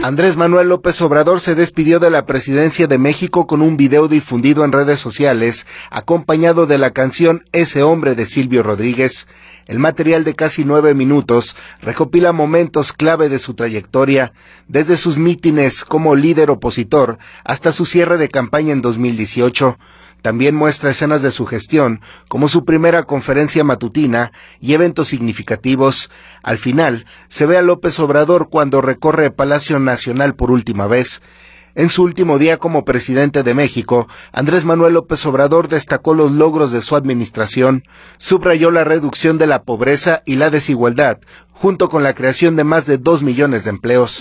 Andrés Manuel López Obrador se despidió de la presidencia de México con un video difundido en redes sociales, acompañado de la canción Ese hombre de Silvio Rodríguez. El material de casi 9 minutos recopila momentos clave de su trayectoria, desde sus mítines como líder opositor hasta su cierre de campaña en 2018. También muestra escenas de su gestión, como su primera conferencia matutina y eventos significativos. Al final, se ve a López Obrador cuando recorre Palacio Nacional por última vez. En su último día como presidente de México, Andrés Manuel López Obrador destacó los logros de su administración, subrayó la reducción de la pobreza y la desigualdad, junto con la creación de más de 2 millones de empleos.